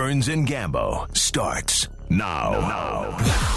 Burns and Gambo starts now.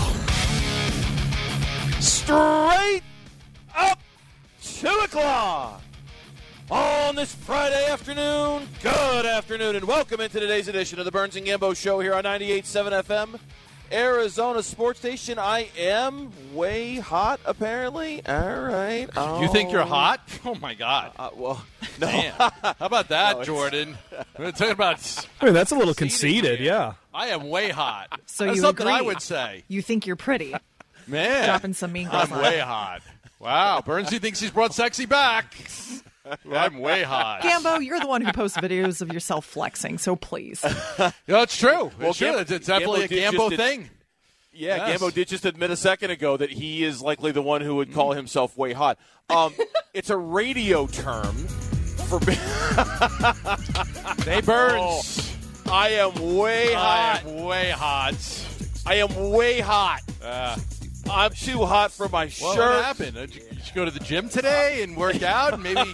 Straight up 2 o'clock on this Friday afternoon. Good afternoon and welcome into today's edition of the Burns and Gambo Show here on 98.7 FM, Arizona Sports Station. I am way hot, apparently. All right. You think you're hot? Oh, my God. Well, no. Man. How about that, No, Jordan? We're talking about I mean, that's a little conceited, yeah. I am way hot. So That's you something I agree. would say. You think you're pretty. Man. Dropping some mean girls I'm on way it. hot. Wow. Bernsey thinks he's brought sexy back. I'm way hot. Gambo, you're the one who posts videos of yourself flexing, so please. No, it's true. Well, It's true. It's definitely a Gambo did Gambo just- thing. Yeah, Yes. Gambo did just admit a second ago that he is likely the one who would call himself way hot. It's a radio term for They Burns. I am way hot. I'm way hot. I am way hot. I'm too hot for my What shirt. happened? Did you go to the gym today and work out? And maybe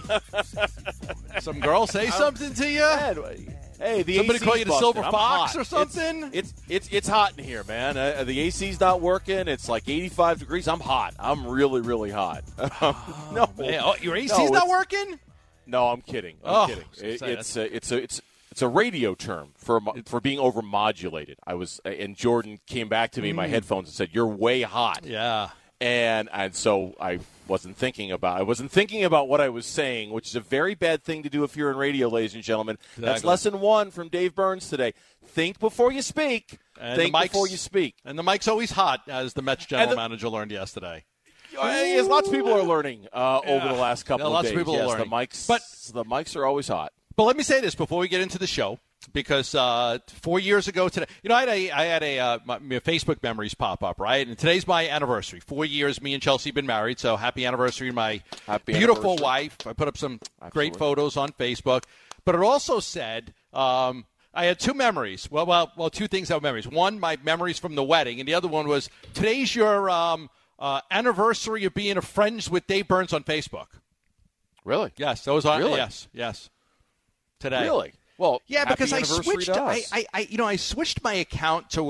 some girl say something to you? Hey, the Somebody AC's call you the busted. Silver I'm Fox hot. or something? It's hot in here, man. The AC's not working. It's like 85 degrees. I'm hot. I'm really, really hot. No, Man, oh, your AC's No, not it's- working? No, I'm kidding. Oh, I'm kidding. I was gonna It's a radio term for being overmodulated. And Jordan came back to me in my headphones and said, "You're way hot." Yeah. And so I wasn't thinking about what I was saying, which is a very bad thing to do if you're in radio, ladies and gentlemen. That's Exactly. lesson 1 from Dave Burns today. Think before you speak. And Think the mic's- before you speak. And the mic's always hot, as the Mets general manager learned yesterday. As lots of people are learning over the last couple Yeah, of lots days. of people are Yes, learning. The mics are always hot. But let me say this before we get into the show, because 4 years ago today, I had my Facebook memories pop up, right? And today's my anniversary. 4 years, me and Chelsea have been married, so happy anniversary to my beautiful anniversary. wife. I put up some great Absolutely. photos on Facebook. But it also said I had two memories. Well, two things that were memories. One, my memories from the wedding, and the other one was today's your anniversary of being friends with Dave Burns on Facebook. Really? Yes, those are Really? Yes. Today. Really? Well, Yeah, happy because I anniversary switched. to us. I switched my account to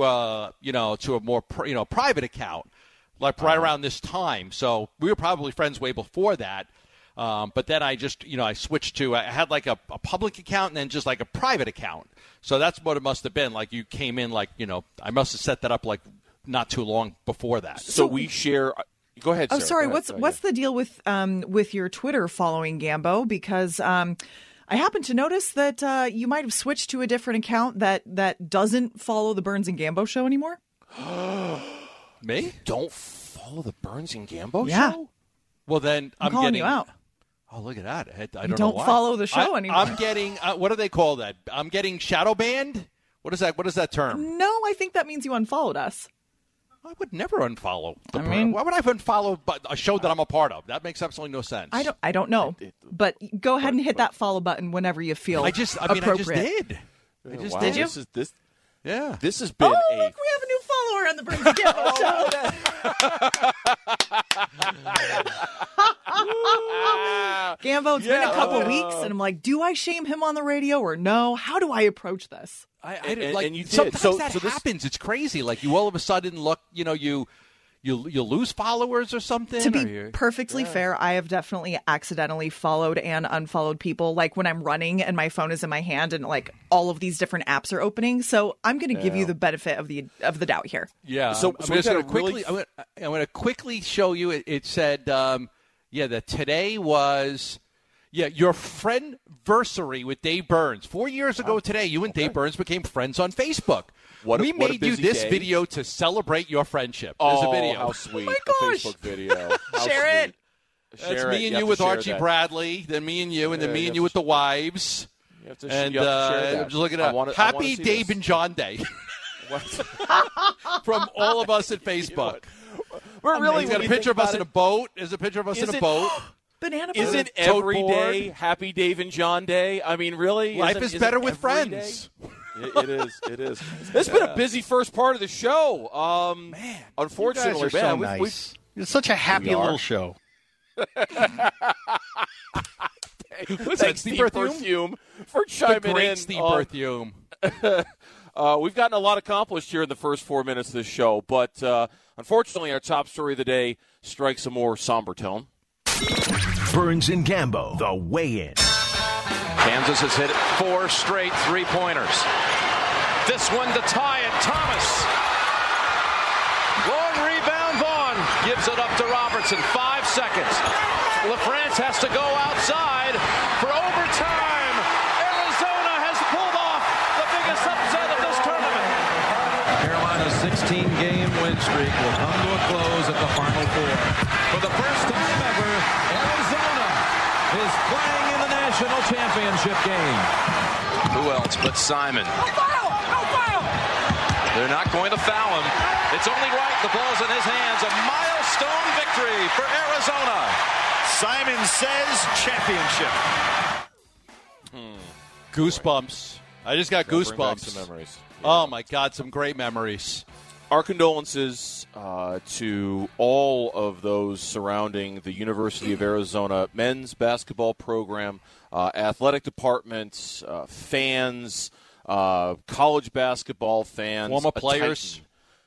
a more private account, like right around this time. So we were probably friends way before that. But then I just I switched to I had like a public account and then just like a private account. So that's what it must have been. Like you came in I must have set that up like not too long before that. So we share. Go ahead. Oh, Sarah. sorry. Go ahead. What's the deal with your Twitter following, Gambo? Because I happen to notice that you might have switched to a different account that doesn't follow the Burns and Gambo show anymore. Me? Don't follow the Burns and Gambo Yeah. show? Well, then I'm calling getting you out. Oh, look at that! I You don't know don't why. follow the show anymore. I'm getting what do they call that? I'm getting shadow banned. What is that? What is that term? No, I think that means you unfollowed us. I would never unfollow. mean- Why would I unfollow a show that I'm a part of? That makes absolutely no sense. I don't know, but go ahead and hit that follow button whenever you feel I just appropriate. did. I just Wow, did. you? Yeah. This has been Oh, look, we have a new follower on the Burns and Gambo show. Gambo, it's been a couple weeks, and I'm like, do I shame him on the radio or no? How do I approach this? And you did. Sometimes So that this- happens. It's crazy. Like you all of a sudden look, you lose followers or something. To or be you're- perfectly fair, I have definitely accidentally followed and unfollowed people, like when I'm running and my phone is in my hand and like all of these different apps are opening. So I'm going to give you the benefit of the doubt here. Yeah. So I'm we've just got going a to really- quickly. I'm going to quickly show you. It said, that today was, your friendversary with Dave Burns. 4 years ago today, you and Dave Burns became friends on Facebook. What a we made you busy this day. video to celebrate your friendship. There's a video. How sweet. my A gosh. Facebook video. How Share it. sweet. That's Share me it. and have you to with share Archie that. Bradley, then me and you, and then Yeah, me you and have you to with the wives. You have to And you have to share that. I'm just looking I at wanna Happy see Dave this. and John Day from all of us at Facebook. We're really He's got a when you picture think of us about in a it, boat. There's a picture of us in Is a it- boat. Banana boat. Isn't Tote every board. day Happy Dave and John Day? I mean, really? Life is Isn't better with every friends. day? It is. It is. It's been a busy first part of the show. Man, unfortunately, You guys are so man, nice. It's such a happy We are. little show. What's that, Thanks, Steve Steve Berthiaume? Berthiaume, for The chiming great in. Steve on- Berthiaume. We've gotten a lot accomplished here in the first 4 minutes of this show, but unfortunately our top story of the day strikes a more somber tone. Burns and Gambo, the weigh-in. Kansas has hit 4 straight three-pointers. This one to tie it, Thomas. Long rebound, Vaughn gives it up to Robertson. 5 seconds. LaFrance has to go outside for overtime. Arizona has pulled off the biggest upset of this tournament. Carolina's 16-game win streak will come to a close at the Final Four. For the first time ever, Arizona is playing in the national championship game. Who else but Simon? No foul! No foul! They're not going to foul him. It's only right. The ball's in his hands. A milestone victory for Arizona. Simon says championship. Goosebumps. I just got Bring back goosebumps. some memories. Oh, my God, some great memories. Our condolences to all of those surrounding the University of Arizona men's basketball program, athletic departments, fans, college basketball fans. Former players.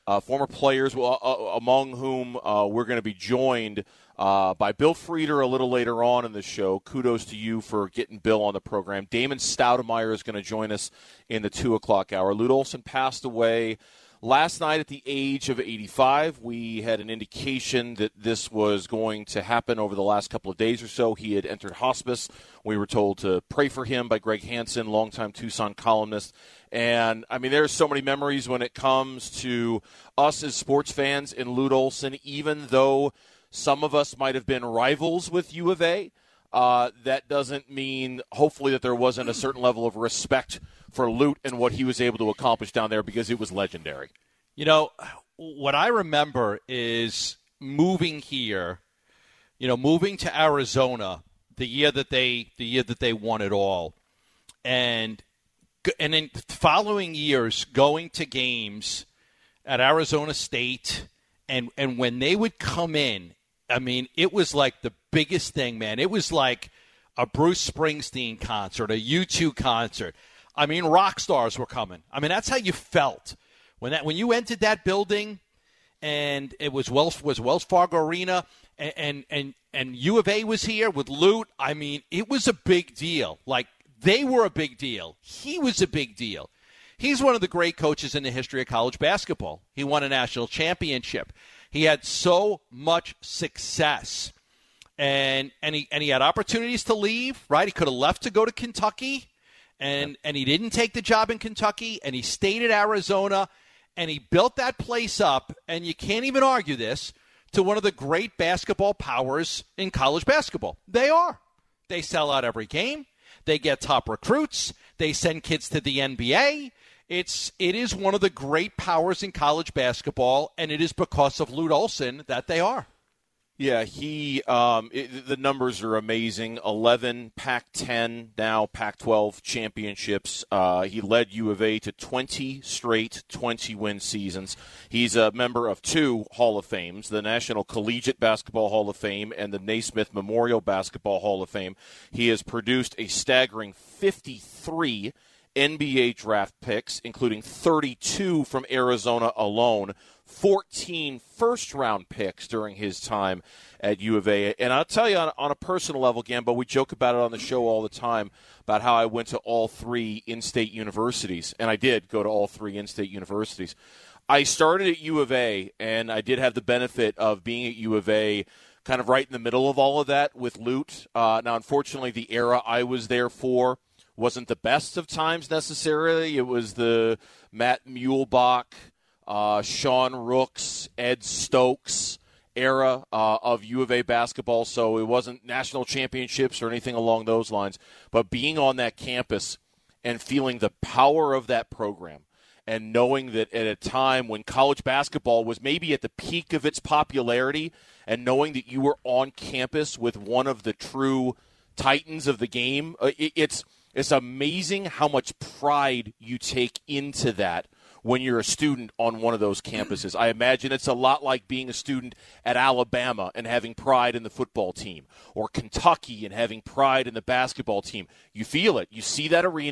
Among whom we're going to be joined by Bill Frieder a little later on in the show. Kudos to you for getting Bill on the program. Damon Stoudemire is going to join us in the 2 o'clock hour. Lute Olson passed away last night at the age of 85. We had an indication that this was going to happen over the last couple of days or so. He had entered hospice. We were told to pray for him by Greg Hansen, longtime Tucson columnist. And, I mean, there's so many memories when it comes to us as sports fans and Lute Olson, even though some of us might have been rivals with U of A. That doesn't mean, hopefully, that there wasn't a certain level of respect for Lute and what he was able to accomplish down there, because it was legendary. You know, what I remember is moving here, moving to Arizona the year that they won it all. And in following years, going to games at Arizona State, and when they would come in, I mean, it was like the biggest thing, man. It was like a Bruce Springsteen concert, a U2 concert. I mean, rock stars were coming. I mean, that's how you felt when you entered that building, and it was Wells Fargo Arena, and U of A was here with Lute. I mean, it was a big deal. Like, they were a big deal. He was a big deal. He's one of the great coaches in the history of college basketball. He won a national championship. He had so much success, and he had opportunities to leave. Right, he could have left to go to Kentucky, and he didn't take the job in Kentucky, and he stayed at Arizona, and he built that place up. And you can't even argue this, to one of the great basketball powers in college basketball. They are. They sell out every game. They get top recruits. They send kids to the NBA. It is one of the great powers in college basketball, and it is because of Lute Olson that they are. Yeah, the numbers are amazing. 11 Pac-10, now Pac-12 championships. He led U of A to 20 straight 20-win seasons. He's a member of 2 Hall of Fames, the National Collegiate Basketball Hall of Fame and the Naismith Memorial Basketball Hall of Fame. He has produced a staggering 53 NBA draft picks, including 32 from Arizona alone, 14 first-round picks during his time at U of A. And I'll tell you, on a personal level, Gambo, we joke about it on the show all the time about how I went to all 3 in-state universities, and I did go to all 3 in-state universities. I started at U of A, and I did have the benefit of being at U of A kind of right in the middle of all of that with Lute. Now, unfortunately, the era I was there for wasn't the best of times necessarily. It was the Matt Muehlbach, Sean Rooks, Ed Stokes era of U of A basketball, so it wasn't national championships or anything along those lines. But being on that campus and feeling the power of that program and knowing that at a time when college basketball was maybe at the peak of its popularity, and knowing that you were on campus with one of the true titans of the game, it's amazing how much pride you take into that when you're a student on one of those campuses. I imagine it's a lot like being a student at Alabama and having pride in the football team, or Kentucky and having pride in the basketball team. You feel it. You see that arena.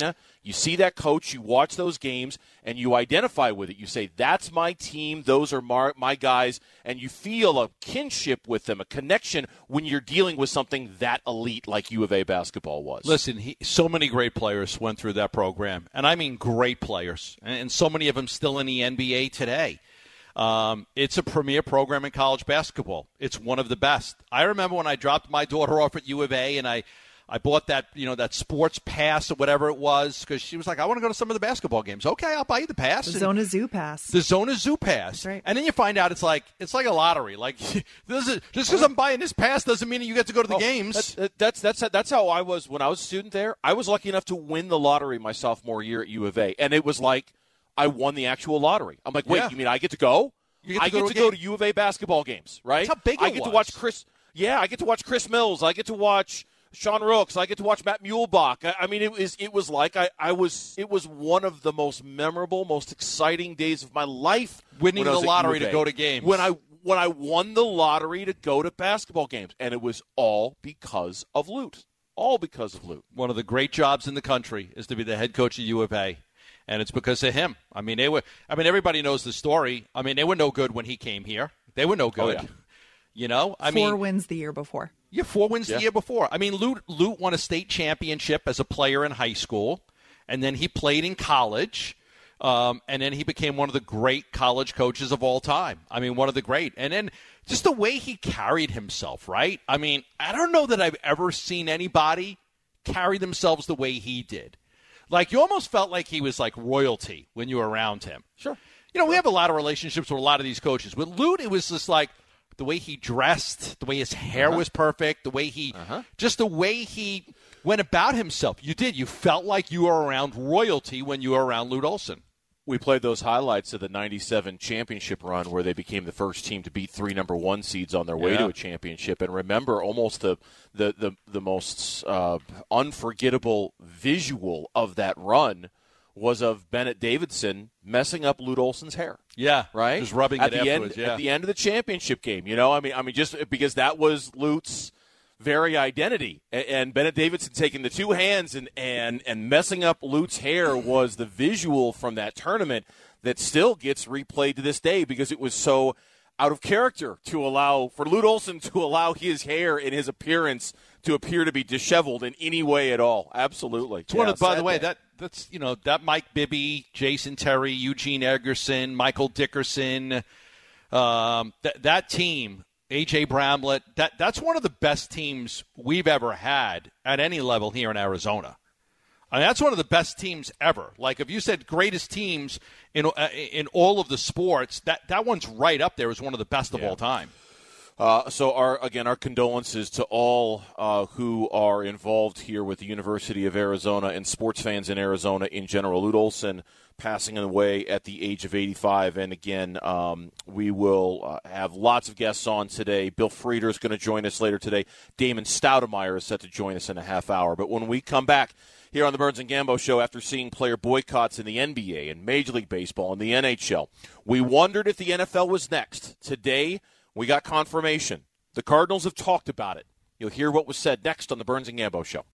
You see that coach, you watch those games, and you identify with it. You say, that's my team, those are my guys, and you feel a kinship with them, a connection when you're dealing with something that elite like U of A basketball was. Listen, so many great players went through that program, and I mean great players, and so many of them still in the NBA today. It's a premier program in college basketball. It's one of the best. I remember when I dropped my daughter off at U of A, and I bought that, that sports pass or whatever it was, because she was like, I want to go to some of the basketball games. Okay, I'll buy you the pass. The Zona Zoo Pass. The Zona Zoo Pass. That's right. And then you find out it's like a lottery. Like, just because I'm buying this pass doesn't mean you get to go to the games. That's how I was when I was a student there. I was lucky enough to win the lottery my sophomore year at U of A, and it was like I won the actual lottery. I'm like, wait, you mean I get to go? I get to go to U of A basketball games, right? That's how big it was. I get to watch Chris. Yeah, I get to watch Chris Mills. I get to watch Sean Rooks. I get to watch Matt Muehlbach. I mean, it was like it was one of the most memorable, most exciting days of my life. Winning the lottery to go to games. When I won the lottery to go to basketball games, and it was all because of Lute. All because of Lute. One of the great jobs in the country is to be the head coach of U of A. And it's because of him. I mean, everybody knows the story. I mean, they were no good when he came here. They were no good. Oh, yeah. Four wins the year before. Yeah, 4 wins the year before. I mean, Lute won a state championship as a player in high school, and then he played in college, and then he became one of the great college coaches of all time. I mean, one of the great. And then just the way he carried himself, right? I mean, I don't know that I've ever seen anybody carry themselves the way he did. Like, you almost felt like he was like royalty when you were around him. Sure. We have a lot of relationships with a lot of these coaches. With Lute, it was just like the way he dressed, the way his hair was perfect, the way just the way he went about himself. You felt like you were around royalty when you were around Lute Olson. We played those highlights of the 97 championship run where they became the first team to beat 3 number 1 seeds on their way to a championship. And remember, almost the most unforgettable visual of that run was of Bennett Davidson messing up Lute Olson's hair. Yeah. Right? Just rubbing it afterwards, At the end of the championship game, I mean, just because that was Lute's very identity, and Bennett Davidson taking the two hands and messing up Lute's hair was the visual from that tournament that still gets replayed to this day because it was so out of character for Lute Olson to allow his hair and his appearance to appear to be disheveled in any way at all. Absolutely. It's by the way, that's that Mike Bibby, Jason Terry, Eugene Eggerson, Michael Dickerson, that team. A.J. Bramlett, that's one of the best teams we've ever had at any level here in Arizona. I mean, that's one of the best teams ever. Like, if you said greatest teams in all of the sports, that one's right up there as one of the best of all time. So, our condolences to all who are involved here with the University of Arizona and sports fans in Arizona in general. Lute Olson passing away at the age of 85. And again, we will have lots of guests on today. Bill Frieder is going to join us later today. Damon Stoudemire is set to join us in a half hour. But when we come back here on the Burns and Gambo Show, after seeing player boycotts in the NBA and Major League Baseball and the NHL, we wondered if the NFL was next. Today, we got confirmation. The Cardinals have talked about it. You'll hear what was said next on the Burns and Gambo Show.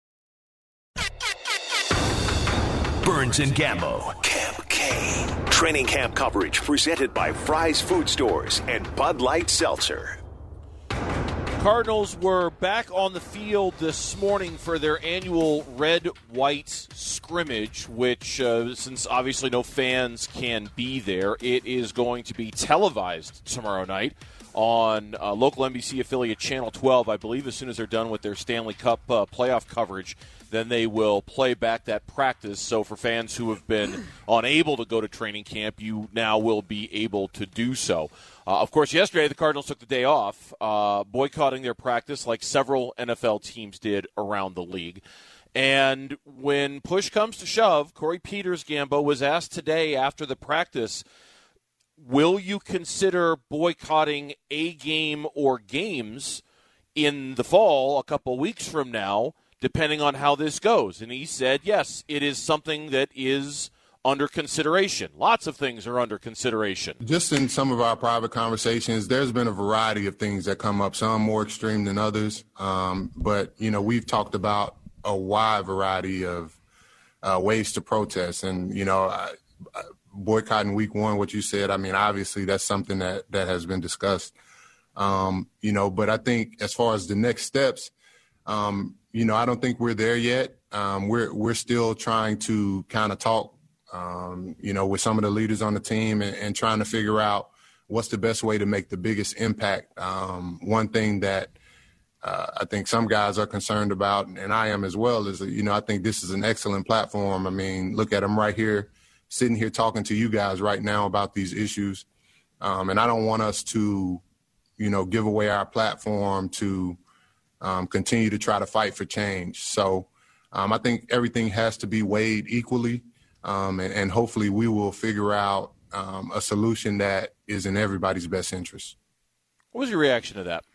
Burns and Gambo, Camp K. Training camp coverage presented by Fry's Food Stores and Bud Light Seltzer. Cardinals were back on the field this morning for their annual red-white scrimmage, which, since obviously no fans can be there, it is going to be televised tomorrow night on local NBC affiliate Channel 12. I believe as soon as they're done with their Stanley Cup playoff coverage, then they will play back that practice. So for fans who have been unable to go to training camp, you now will be able to do so. Of course, yesterday the Cardinals took the day off, boycotting their practice like several NFL teams did around the league. And when push comes to shove, Corey Peters, Gambo, was asked today after the practice, will you consider boycotting a game or games in the fall a couple weeks from now, depending on how this goes? And he said, yes, it is something that is under consideration. Lots of things are under consideration. Just in some of our private conversations, there's been a variety of things that come up, some more extreme than others. But, we've talked about a wide variety of ways to protest. And, boycotting week one, what you said, I mean, obviously that's something that has been discussed, but I think as far as the next steps, I don't think we're there yet. We're still trying to kind of talk, with some of the leaders on the team and trying to figure out what's the best way to make the biggest impact. One thing that I think some guys are concerned about, and I am as well, is, I think this is an excellent platform. I mean, look at them right here, sitting here talking to you guys right now about these issues. And I don't want us to, give away our platform to continue to try to fight for change. So I think everything has to be weighed equally, and hopefully we will figure out a solution that is in everybody's best interest. What was your reaction to that?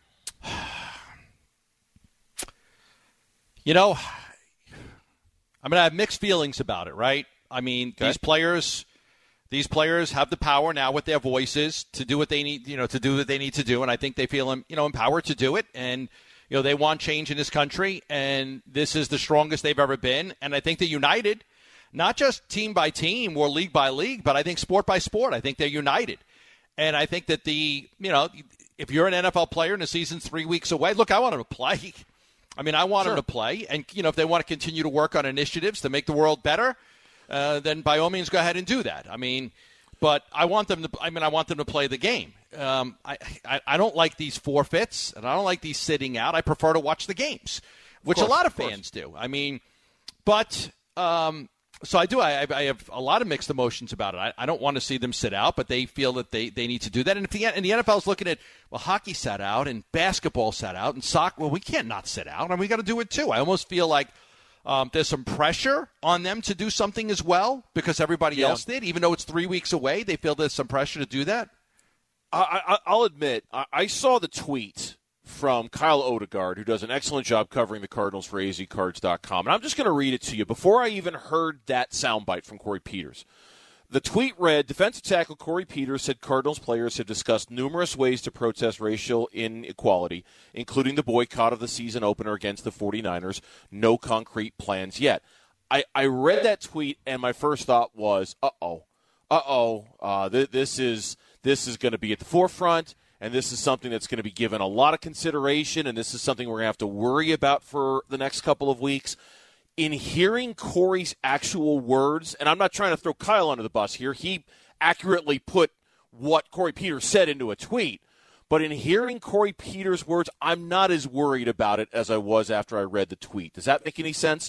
I have mixed feelings about it, right? I mean, okay. These players have the power now with their voices to do what they need, to do what they need to do, and I think they feel, empowered to do it, and they want change in this country, and this is the strongest they've ever been, and I think they're united, not just team by team or league by league, but I think sport by sport. I think they're united, and I think that if you're an NFL player and the season's 3 weeks away, look, I want them to play. I mean, I want them to play, and if they want to continue to work on initiatives to make the world better, then by all means go ahead and do that. I mean, but I want them to play the game. I don't like these forfeits, and I don't like these sitting out. I prefer to watch the games, which a lot of fans do. I mean, but so I do. I have a lot of mixed emotions about it. I don't want to see them sit out, but they feel that they need to do that. And the NFL is looking at, well, hockey sat out and basketball sat out and soccer. Well, we can't not sit out, and we got to do it too. I almost feel like there's some pressure on them to do something as well because everybody else did. Even though it's 3 weeks away, they feel there's some pressure to do that. I'll admit, I saw the tweet from Kyle Odegaard, who does an excellent job covering the Cardinals for azcards.com. And I'm just going to read it to you before I even heard that soundbite from Corey Peters. The tweet read, defensive tackle Corey Peters said Cardinals players have discussed numerous ways to protest racial inequality, including the boycott of the season opener against the 49ers. No concrete plans yet. I read that tweet, and my first thought was, this is going to be at the forefront. And this is something that's going to be given a lot of consideration, and this is something we're going to have to worry about for the next couple of weeks. In hearing Corey's actual words, and I'm not trying to throw Kyle under the bus here, he accurately put what Corey Peters said into a tweet. But in hearing Corey Peters' words, I'm not as worried about it as I was after I read the tweet. Does that make any sense?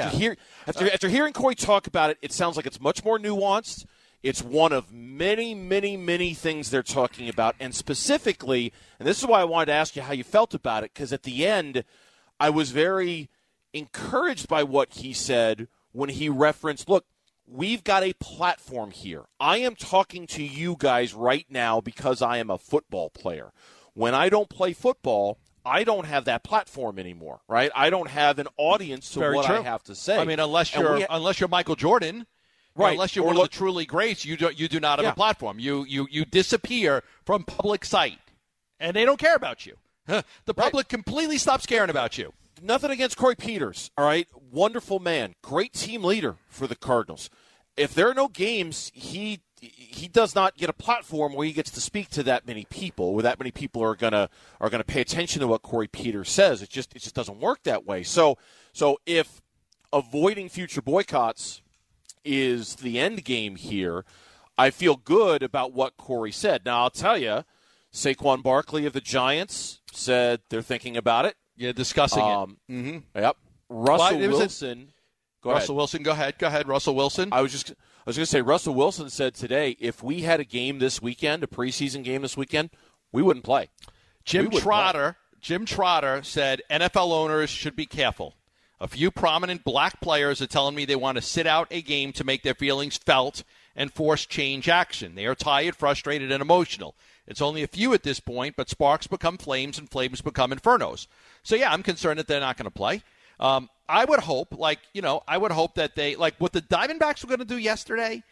After hearing Corey talk about it, it sounds like it's much more nuanced. It's one of many, many, many things they're talking about. And specifically, and this is why I wanted to ask you how you felt about it, because at the end, I was very encouraged by what he said when he referenced, look, we've got a platform here. I am talking to you guys right now because I am a football player. When I don't play football, I don't have that platform anymore, right? I don't have an audience to Very what true. I have to say. I mean, unless you're Michael Jordan. Right. Unless you're one of the truly greats, you do not have a platform. You disappear from public sight, and they don't care about you. The public completely stops caring about you. Nothing against Corey Peters, all right? Wonderful man. Great team leader for the Cardinals. If there are no games, he does not get a platform where he gets to speak to that many people, where that many people are gonna pay attention to what Corey Peters says. It just doesn't work that way. So if avoiding future boycotts is the end game here, I feel good about what Corey said. Now, I'll tell you, Saquon Barkley of the Giants said they're thinking about it. Yeah, discussing it. Mm-hmm. Yep. Russell Wilson. Go ahead, Russell Wilson. I was going to say, Russell Wilson said today, if we had a game this weekend, a preseason game this weekend, we wouldn't play. Jim Trotter said NFL owners should be careful. A few prominent black players are telling me they want to sit out a game to make their feelings felt and force change action. They are tired, frustrated, and emotional. It's only a few at this point, but sparks become flames and flames become infernos. So, yeah, I'm concerned that they're not going to play. I would hope, that they, like what the Diamondbacks were going to do yesterday,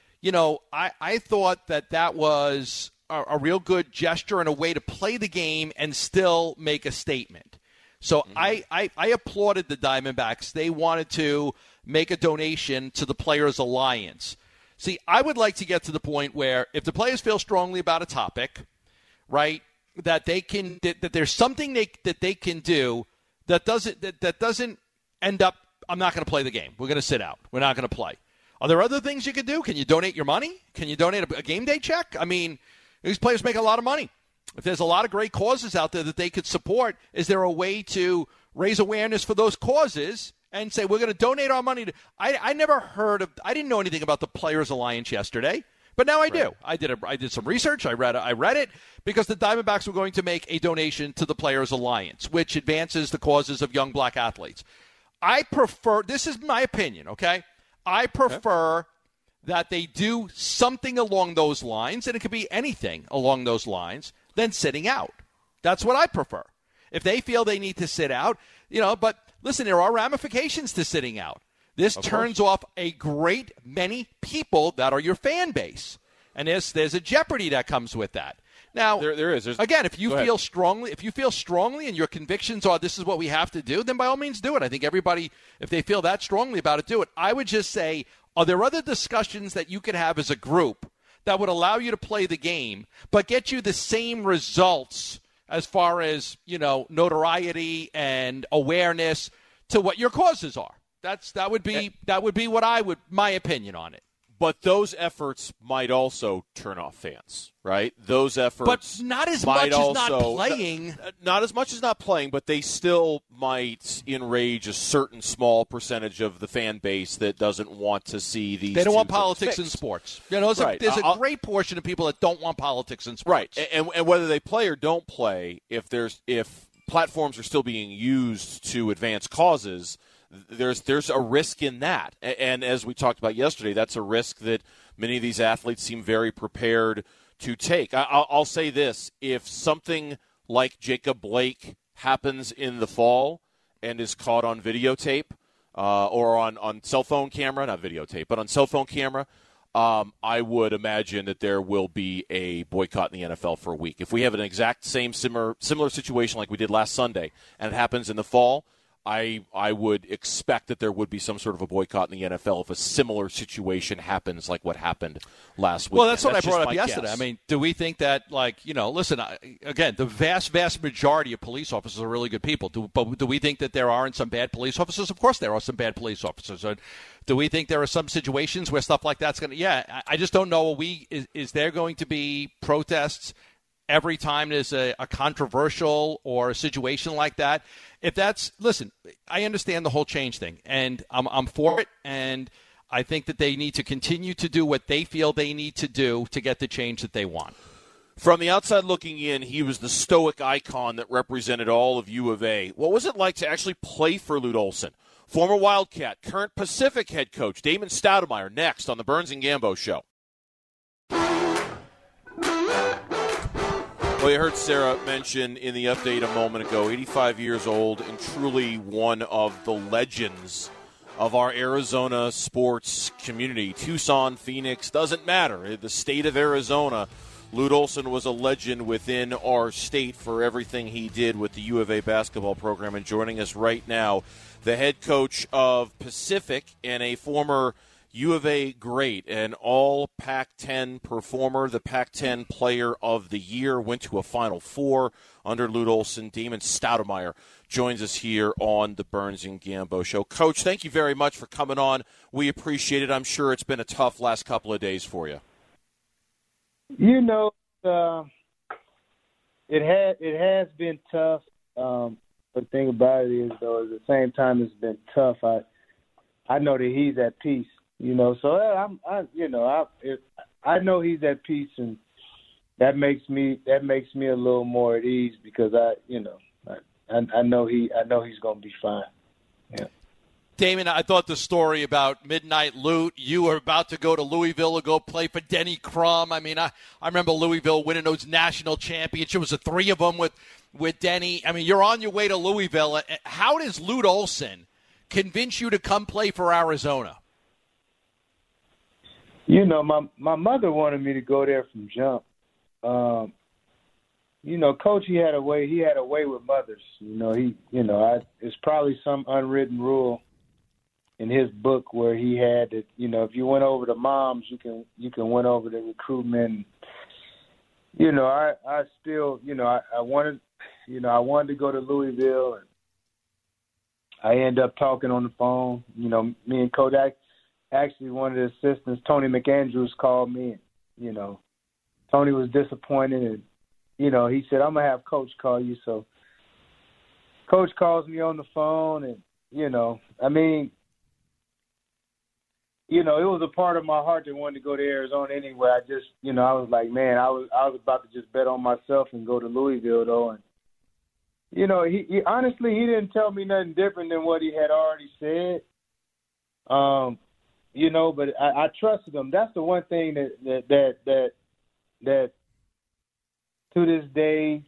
I thought that was a real good gesture and a way to play the game and still make a statement. So I applauded the Diamondbacks. They wanted to make a donation to the Players Alliance. See, I would like to get to the point where if the players feel strongly about a topic, right, that there's something that they can do that doesn't end up, I'm not going to play the game. We're going to sit out. We're not going to play. Are there other things you could do? Can you donate your money? Can you donate a game day check? I mean, these players make a lot of money. If there's a lot of great causes out there that they could support, is there a way to raise awareness for those causes and say, we're going to donate our money to – I never heard of – I didn't know anything about the Players Alliance yesterday, but now I do. I did some research. I read it because the Diamondbacks were going to make a donation to the Players Alliance, which advances the causes of young black athletes. I prefer – this is my opinion, okay? I prefer that they do something along those lines, and it could be anything along those lines, than sitting out. That's what I prefer. If they feel they need to sit out, but listen, there are ramifications to sitting out. This turns off a great many people that are your fan base. And there's a jeopardy that comes with that. Now, there is. Again, if you feel strongly and your convictions are this is what we have to do, then by all means do it. I think everybody, if they feel that strongly about it, do it. I would just say, are there other discussions that you could have as a group that would allow you to play the game but get you the same results as far as, notoriety and awareness to what your causes are? That would be what my opinion on it. But those efforts might also turn off fans, right? Those efforts, but not as much as not playing. Not as much as not playing, but they still might enrage a certain small percentage of the fan base that doesn't want to see these. They don't want politics in sports. There's a great portion of people that don't want politics in sports. Right, and whether they play or don't play, if platforms are still being used to advance causes, there's a risk in that. And as we talked about yesterday, that's a risk that many of these athletes seem very prepared to take. I'll say this. If something like Jacob Blake happens in the fall and is caught on videotape or on cell phone camera, not videotape, but on cell phone camera, I would imagine that there will be a boycott in the NFL for a week. If we have an exact same similar situation like we did last Sunday and it happens in the fall, I would expect that there would be some sort of a boycott in the NFL if a similar situation happens like what happened last week. Well, that's what I brought up yesterday. Guess. I mean, do we think that, listen, again, the vast, vast majority of police officers are really good people. But do we think that there aren't some bad police officers? Of course there are some bad police officers. Do we think there are some situations where stuff like that's going to – yeah, I just don't know. Is there going to be protests every time there's a controversial or a situation like that? If that's – listen, I understand the whole change thing, and I'm for it, and I think that they need to continue to do what they feel they need to do to get the change that they want. From the outside looking in, he was the stoic icon that represented all of U of A. What was it like to actually play for Lute Olson? Former Wildcat, current Pacific head coach Damon Stoudemire, next on the Burns and Gambo Show. Well, you heard Sarah mention in the update a moment ago, 85 years old and truly one of the legends of our Arizona sports community. Tucson, Phoenix, doesn't matter. The state of Arizona, Lute Olson was a legend within our state for everything he did with the U of A basketball program. And joining us right now, the head coach of Pacific and a former U of A great, an all Pac-10 performer, the Pac-10 player of the year, went to a Final Four under Lute Olson. Damon Stoudemire joins us here on the Burns and Gambo Show. Coach, thank you very much for coming on. We appreciate it. I'm sure it's been a tough last couple of days for you. It has been tough. But the thing about it is, though, at the same time it's been tough. I know that he's at peace. So I know he's at peace, and that makes me a little more at ease because I know he's gonna be fine. Yeah. Damon, I thought the story about Midnight Lute, you were about to go to Louisville to go play for Denny Crum. I mean, I remember Louisville winning those national championships. It was the three of them with Denny. I mean, you're on your way to Louisville. How does Lute Olson convince you to come play for Arizona? My mother wanted me to go there from jump. Coach, he had a way with mothers. It's probably some unwritten rule in his book where he had that, if you went over the moms, you can win over the recruitment. I still, I wanted to go to Louisville, and I ended up talking on the phone. Me and Coach, actually one of the assistants, Tony McAndrews, called me, and, Tony was disappointed, and, he said, I'm going to have Coach call you. So Coach calls me on the phone, and, it was a part of my heart that wanted to go to Arizona anyway. I just, I was like, man, I was about to just bet on myself and go to Louisville, though. And, he honestly, he didn't tell me nothing different than what he had already said. But I trusted him. That's the one thing that to this day,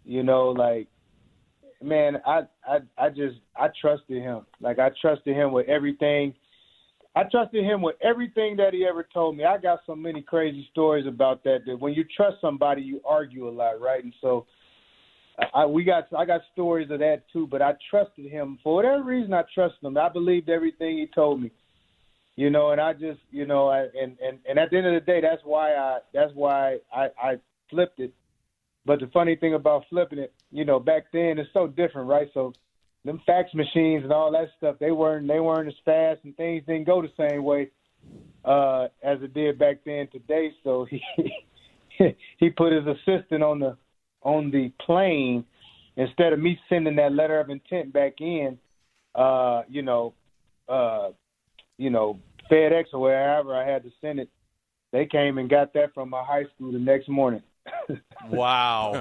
man, I trusted him. Like, I trusted him with everything. I trusted him with everything that he ever told me. I got so many crazy stories about that when you trust somebody, you argue a lot, right? And so I got stories of that too, but I trusted him. For whatever reason, I trusted him. I believed everything he told me. And I just, and at the end of the day, that's why I flipped it. But the funny thing about flipping it, back then it's so different, right? So them fax machines and all that stuff, they weren't as fast, and things didn't go the same way as it did back then today. So he put his assistant on the plane instead of me sending that letter of intent back in, FedEx or wherever I had to send it. They came and got that from my high school the next morning. Wow.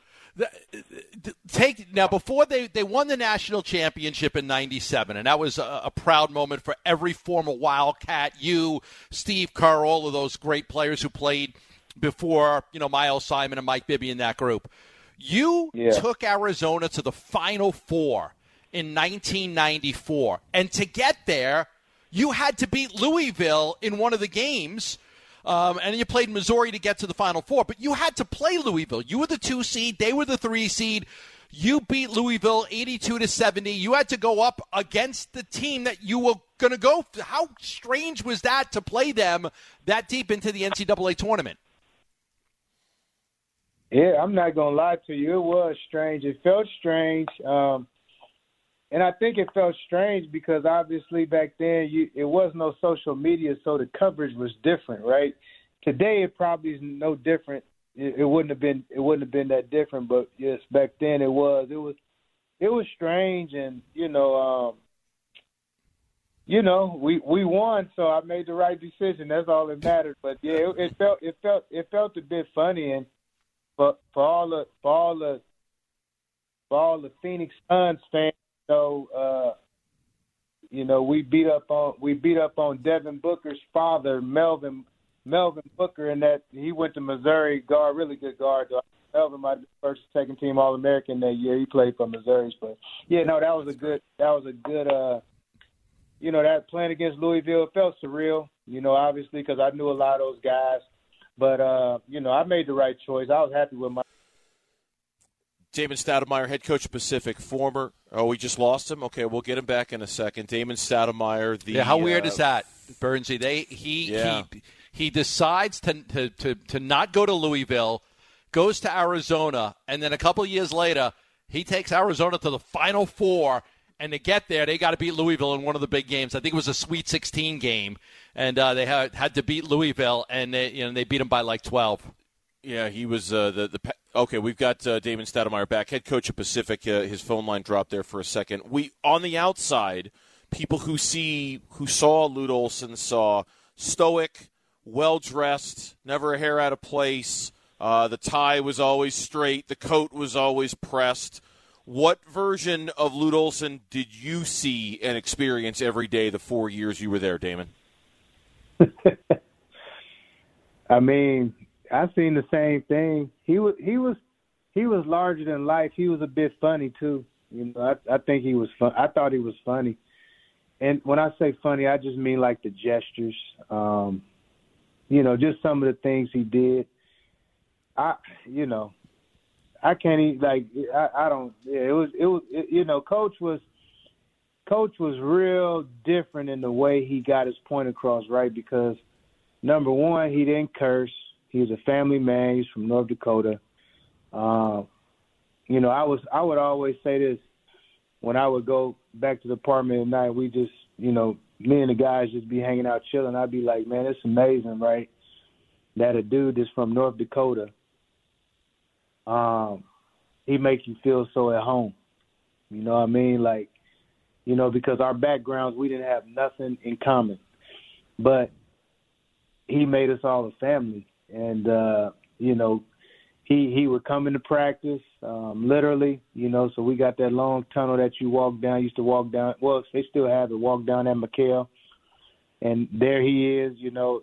Now, before they won the national championship in '97, and that was a proud moment for every former Wildcat, you, Steve Kerr, all of those great players who played before, Miles Simon and Mike Bibby in that group. You took Arizona to the Final Four in 1994, and to get there, you had to beat Louisville in one of the games. And you played Missouri to get to the Final Four, but you had to play Louisville. You were the 2 seed. They were the 3 seed. You beat Louisville 82-70. You had to go up against the team that you were going to go. How strange was that to play them that deep into the NCAA tournament? Yeah, I'm not going to lie to you. It was strange. It felt strange. And I think it felt strange because obviously back then it was no social media, so the coverage was different, right? Today it probably is no different. It wouldn't have been that different, but yes, back then it was. It was strange, and we won, so I made the right decision. That's all that mattered. But yeah, it felt a bit funny, and for all the Phoenix Suns fans. So, we beat up on Devin Booker's father, Melvin Booker, and that he went to Missouri, really good guard. Melvin, my first second team All-American that year. He played for Missouri, but yeah, no, that was a good. That playing against Louisville felt surreal. Obviously because I knew a lot of those guys, but I made the right choice. I was happy with my. Damon Stoudemire, head coach of Pacific, former. Oh, we just lost him? Okay, we'll get him back in a second. Damon Stoudemire. How weird is that, Bernsey? He decides to not go to Louisville, goes to Arizona, and then a couple of years later, he takes Arizona to the Final Four, and to get there, they got to beat Louisville in one of the big games. I think it was a Sweet 16 game, and they had to beat Louisville, and they beat them by like 12. Yeah, he was Okay, we've got Damon Stoudemire back, head coach of Pacific. His phone line dropped there for a second. On the outside, people who saw Lute Olson saw stoic, well-dressed, never a hair out of place. The tie was always straight. The coat was always pressed. What version of Lute Olson did you see and experience every day the 4 years you were there, Damon? I mean, I've seen the same thing. He was larger than life. He was a bit funny too. I think he was fun. I thought he was funny. And when I say funny, I just mean like the gestures. Just some of the things he did. I I can't even, like, I don't, yeah, it was, you know, Coach was real different in the way he got his point across, right? Because, number one, he didn't curse. He was a family man. He's from North Dakota. You know, I would always say this when I would go back to the apartment at night. We just, you know, me and the guys just be hanging out chilling. I'd be like, man, it's amazing, right, that a dude that's from North Dakota, he makes you feel so at home. You know what I mean? Like, you know, because our backgrounds, we didn't have nothing in common. But he made us all a family. And, you know, he would come into practice, literally, you know, so we got that long tunnel that you walk down, used to walk down. Well, they still have it, walk down at McHale. And there he is, you know,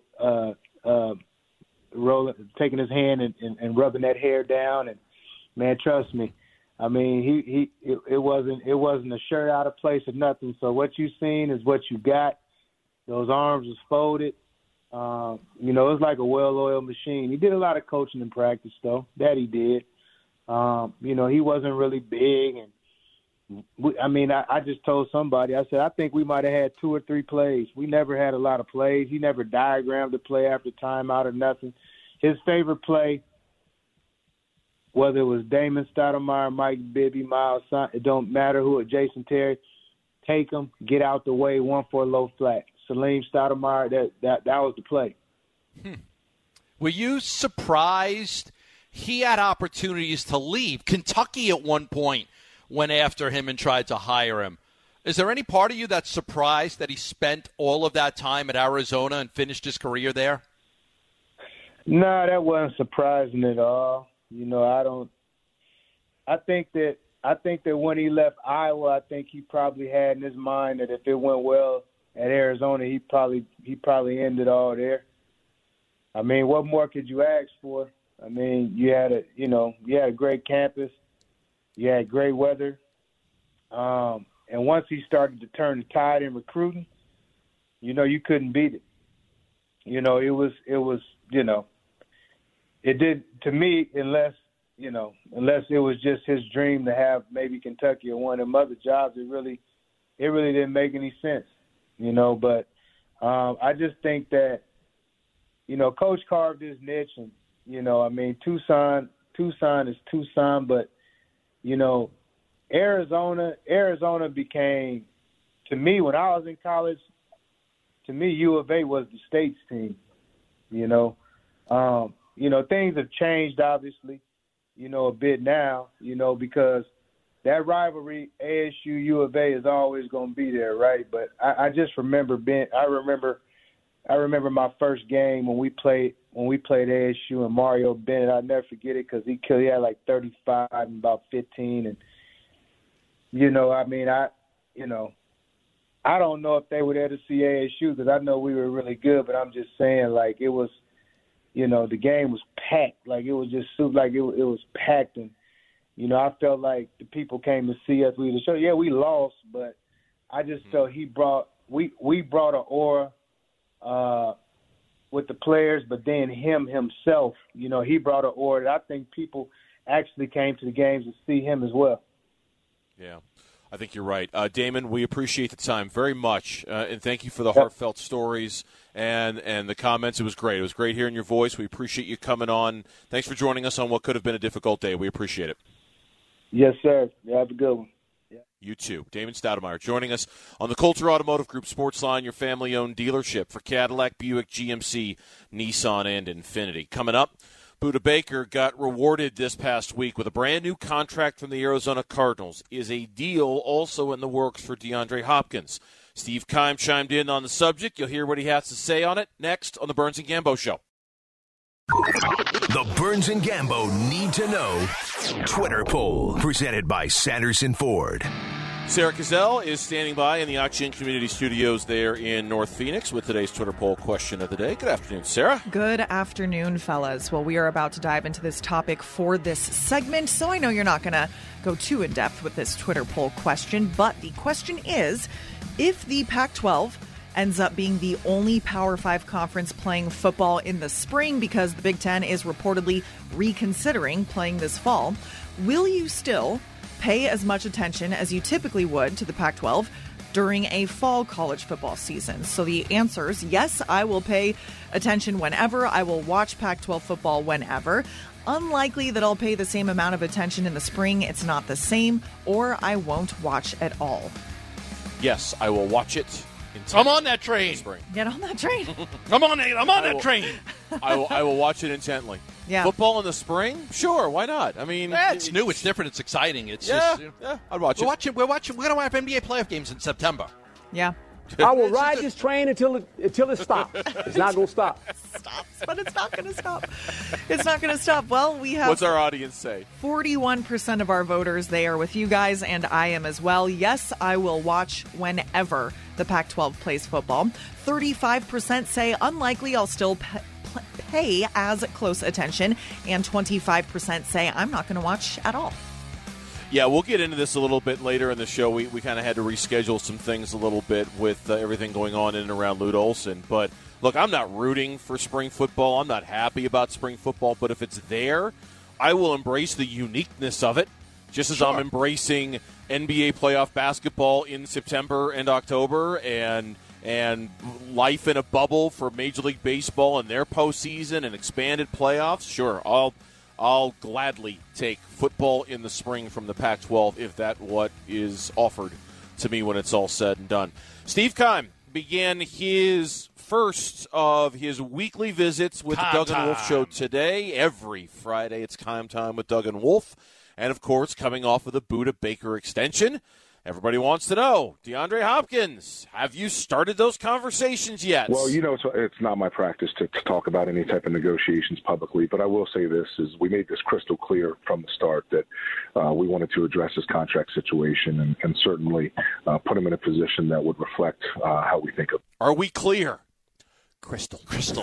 rolling, taking his hand and rubbing that hair down. And, man, trust me, I mean, it wasn't a shirt out of place or nothing. So what you seen is what you got. Those arms was folded. You know, it was like a well-oiled machine. He did a lot of coaching in practice, though. That he did. You know, he wasn't really big. And I just told somebody, I said, I think we might have had 2 or 3 plays. We never had a lot of plays. He never diagrammed a play after timeout or nothing. His favorite play, whether it was Damon Stoudemire, Mike Bibby, Miles, it don't matter who, Jason Terry, take him, get out the way, 1 for a low flat. Salim Stoudemire, that was the play. Were you surprised he had opportunities to leave? Kentucky at one point went after him and tried to hire him. Is there any part of you that's surprised that he spent all of that time at Arizona and finished his career there? No, that wasn't surprising at all. You know, I think that when he left Iowa, I think he probably had in his mind that if it went well at Arizona, he probably ended all there. I mean, what more could you ask for? I mean, you had a great campus, you had great weather, and once he started to turn the tide in recruiting, you know, you couldn't beat it. You know, it was, you know, it did to me, unless it was just his dream to have maybe Kentucky or one of them other jobs. It really didn't make any sense. You know, but I just think that, you know, Coach carved his niche, and, you know, I mean, Tucson is Tucson, but, you know, Arizona became, to me, when I was in college, to me, U of A was the state's team, you know. You know, things have changed, obviously, you know, a bit now, you know, because that rivalry, ASU, U of A, is always going to be there, right? But I just remember I remember my first game when we played ASU and Mario Bennett. I'll never forget it because he had like 35 and about 15. And, you know, I mean, I don't know if they were there to see ASU because I know we were really good, but I'm just saying, like, it was, you know, the game was packed. Like, it was just like it was packed. And, you know, I felt like the people came to see us. Yeah, we lost, but I just felt we brought an aura with the players, but then him himself, you know, he brought an aura that I think people actually came to the games to see him as well. Yeah, I think you're right. Damon, we appreciate the time very much, and thank you for the heartfelt stories and the comments. It was great. It was great hearing your voice. We appreciate you coming on. Thanks for joining us on what could have been a difficult day. We appreciate it. Yes, sir. Yeah, have a good one. Yeah. You too. Damon Stoudemire joining us on the Coulter Automotive Group Sports Line, your family-owned dealership for Cadillac, Buick, GMC, Nissan, and Infiniti. Coming up, Budda Baker got rewarded this past week with a brand-new contract from the Arizona Cardinals. Is a deal also in the works for DeAndre Hopkins? Steve Keim chimed in on the subject. You'll hear what he has to say on it next on the Burns and Gambo Show. The Burns and Gambo Need to Know Twitter poll, presented by Sanderson Ford. Sarah Cazell is standing by in the Auction Community Studios there in North Phoenix with today's Twitter poll question of the day. Good afternoon, Sarah. Good afternoon, fellas. Well, we are about to dive into this topic for this segment, so I know you're not going to go too in-depth with this Twitter poll question, but the question is, if the Pac-12 ends up being the only Power 5 conference playing football in the spring because the Big Ten is reportedly reconsidering playing this fall, will you still pay as much attention as you typically would to the Pac-12 during a fall college football season? So the answer is yes, I will pay attention whenever. I will watch Pac-12 football whenever. Unlikely that I'll pay the same amount of attention in the spring. It's not the same, or I won't watch at all. Yes, I will watch it. I'm on that train. Get on that train. I'm on that train. I will watch it intently. Yeah. Football in the spring? Sure, why not? I mean, it's new, it's different, it's exciting. It's yeah, just, I'd watch it. We're going to have NBA playoff games in September. Yeah. I will ride this train until it stops. It's not going to stop. Stops, but it's not going to stop. It's not going to stop. Well, we have... What's our audience say? 41% of our voters, they are with you guys, and I am as well. Yes, I will watch whenever the Pac-12 plays football. 35% say unlikely, I'll still pay as close attention. And 25% say I'm not going to watch at all. Yeah, we'll get into this a little bit later in the show. We kind of had to reschedule some things a little bit with everything going on in and around Lute Olson. But, look, I'm not rooting for spring football. I'm not happy about spring football. But if it's there, I will embrace the uniqueness of it, just as I'm embracing NBA playoff basketball in September and October and life in a bubble for Major League Baseball and their postseason and expanded playoffs. Sure, I'll gladly take football in the spring from the Pac-12 if that's what is offered to me when it's all said and done. Steve Keim began his first of his weekly visits with the Doug and Wolf Show today. Every Friday it's Keim Time with Doug and Wolf. And, of course, coming off of the Buda Baker extension, everybody wants to know, DeAndre Hopkins, have you started those conversations yet? Well, it's not my practice to talk about any type of negotiations publicly, but I will say this, is we made this crystal clear from the start that we wanted to address his contract situation and certainly put him in a position that would reflect how we think of him. Are we clear? Crystal.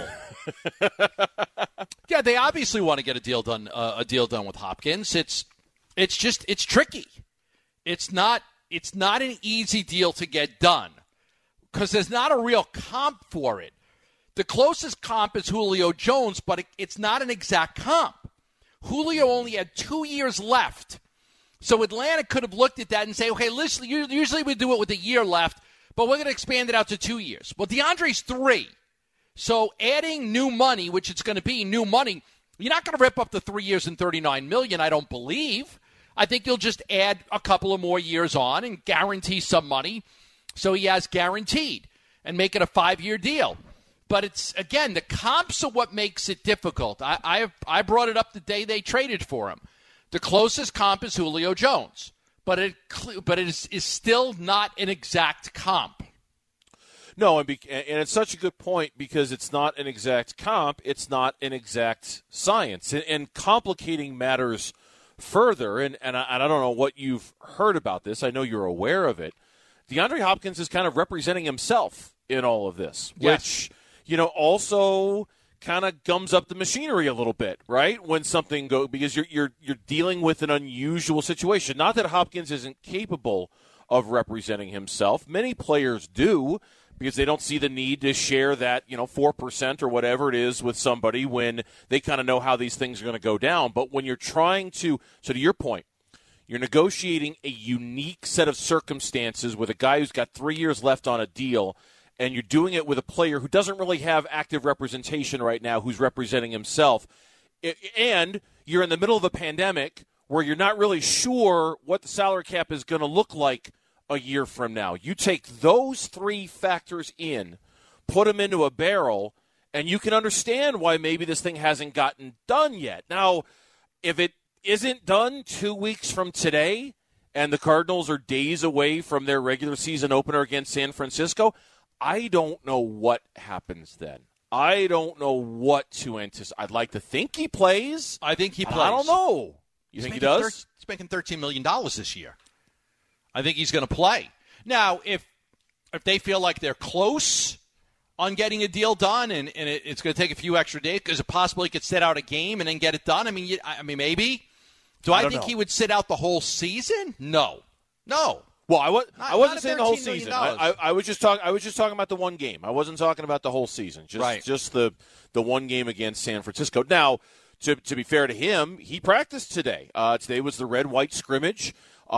Yeah, they obviously want to get a deal done with Hopkins. It's tricky. It's not an easy deal to get done because there's not a real comp for it. The closest comp is Julio Jones, but it's not an exact comp. Julio only had 2 years left. So Atlanta could have looked at that and say, okay, listen, usually we do it with a year left, but we're going to expand it out to 2 years. Well, DeAndre's 3. So adding new money, which it's going to be new money, you're not going to rip up the 3 years and $39 million, I don't believe. I think you'll just add a couple of more years on and guarantee some money so he has guaranteed and make it a 5-year deal. But it's, again, the comps are what makes it difficult. I brought it up the day they traded for him. The closest comp is Julio Jones, but it is still not an exact comp. No, and it's such a good point because it's not an exact comp. It's not an exact science. And complicating matters further, and I don't know what you've heard about this. I know you're aware of it. DeAndre Hopkins is kind of representing himself in all of this, which, also kind of gums up the machinery a little bit, right? When something goes, because you're dealing with an unusual situation. Not that Hopkins isn't capable of representing himself. Many players do, because they don't see the need to share that, 4% or whatever it is with somebody when they kind of know how these things are going to go down. But when you're trying to your point, you're negotiating a unique set of circumstances with a guy who's got 3 years left on a deal, and you're doing it with a player who doesn't really have active representation right now, who's representing himself. And you're in the middle of a pandemic where you're not really sure what the salary cap is going to look like a year from now. You take those three factors in, put them into a barrel, and you can understand why maybe this thing hasn't gotten done yet. Now, if it isn't done 2 weeks from today and the Cardinals are days away from their regular season opener against San Francisco, I don't know what happens then. I don't know what to anticipate. I'd like to think he plays. I think he plays. I don't know. You think he does? He's making $13 million this year. I think he's going to play. Now, if they feel like they're close on getting a deal done and it's going to take a few extra days, is it possible he could sit out a game and then get it done? I mean, maybe. Do I think he would sit out the whole season? No. Well, I wasn't saying the whole season. I was just talking about the one game. I wasn't talking about the whole season. Just the one game against San Francisco. Now, to be fair to him, he practiced today. Today was the red-white scrimmage.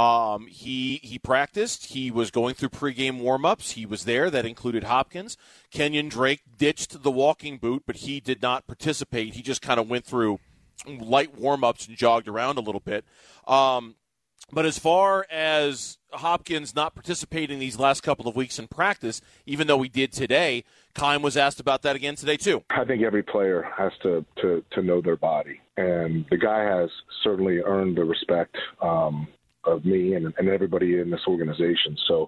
He practiced. He was going through pregame warm-ups. He was there. That included Hopkins. Kenyon Drake ditched the walking boot, but he did not participate. He just kind of went through light warm-ups and jogged around a little bit. But as far as Hopkins not participating these last couple of weeks in practice, even though he did today, Keim was asked about that again today too. I think every player has to know their body, and the guy has certainly earned the respect of me and everybody in this organization. So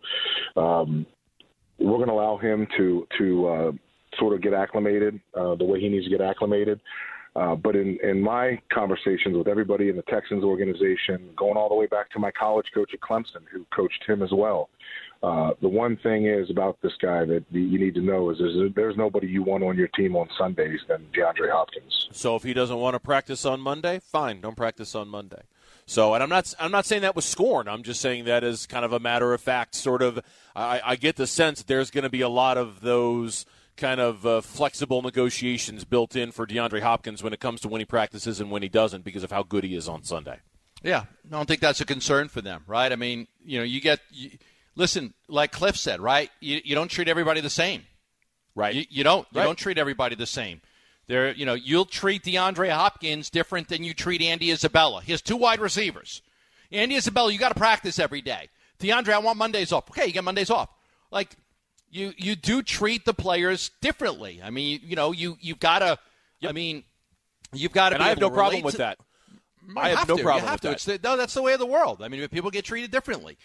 we're going to allow him to sort of get acclimated the way he needs to get acclimated. But in my conversations with everybody in the Texans organization, going all the way back to my college coach at Clemson, who coached him as well, the one thing is about this guy that you need to know is there's nobody you want on your team on Sundays than DeAndre Hopkins. So if he doesn't want to practice on Monday, fine, don't practice on Monday. So, and I'm not saying that with scorn. I'm just saying that as kind of a matter of fact. Sort of, I get the sense that there's going to be a lot of those kind of flexible negotiations built in for DeAndre Hopkins when it comes to when he practices and when he doesn't because of how good he is on Sunday. Yeah, I don't think that's a concern for them, right? I mean, listen, like Cliff said, right? You don't treat everybody the same, right? You don't treat everybody the same. You'll treat DeAndre Hopkins different than you treat Andy Isabella. He has two wide receivers. Andy Isabella, you got to practice every day. DeAndre, I want Mondays off. Okay, you get Mondays off. Like, You do treat the players differently. I mean, you've got to. Yep. I mean, you've got to. And I have no problem with that. I have no problem with that. That's the way of the world. I mean, people get treated differently,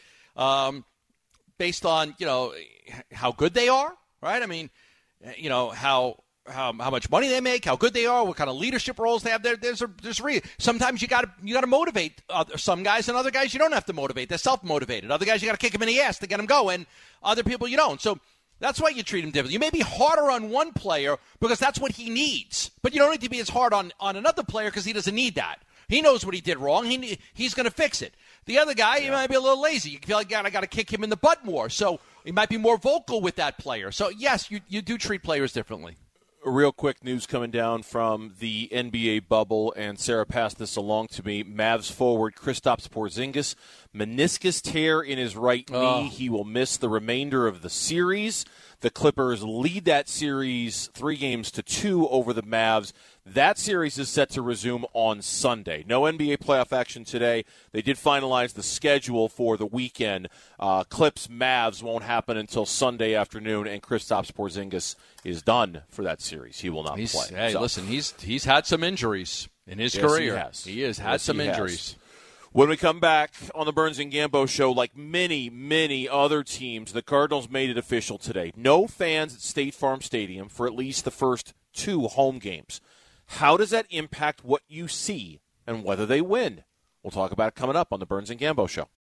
based on how good they are, right? I mean, how much money they make, how good they are, what kind of leadership roles they have. Sometimes you got to motivate some guys, and other guys you don't have to motivate. They're self-motivated. Other guys you got to kick them in the ass to get them going. Other people you don't. So that's why you treat him differently. You may be harder on one player because that's what he needs, but you don't need to be as hard on another player because he doesn't need that. He knows what he did wrong. He's going to fix it. The other guy, you might be a little lazy. You feel like, God, I got to kick him in the butt more. So he might be more vocal with that player. So, yes, you do treat players differently. Real quick news coming down from the NBA bubble, and Sarah passed this along to me. Mavs forward Kristaps Porzingis, meniscus tear in his right knee. He will miss the remainder of the series. The Clippers lead that series 3-2 over the Mavs. That series is set to resume on Sunday. No NBA playoff action today. They did finalize the schedule for the weekend. Clips Mavs won't happen until Sunday afternoon, and Kristaps Porzingis is done for that series. He will not play. Hey, listen, he's had some injuries in his career. He has had some injuries. When we come back on the Burns and Gambo show, like many, many other teams, the Cardinals made it official today. No fans at State Farm Stadium for at least the first 2 home games. How does that impact what you see and whether they win? We'll talk about it coming up on the Burns and Gambo show.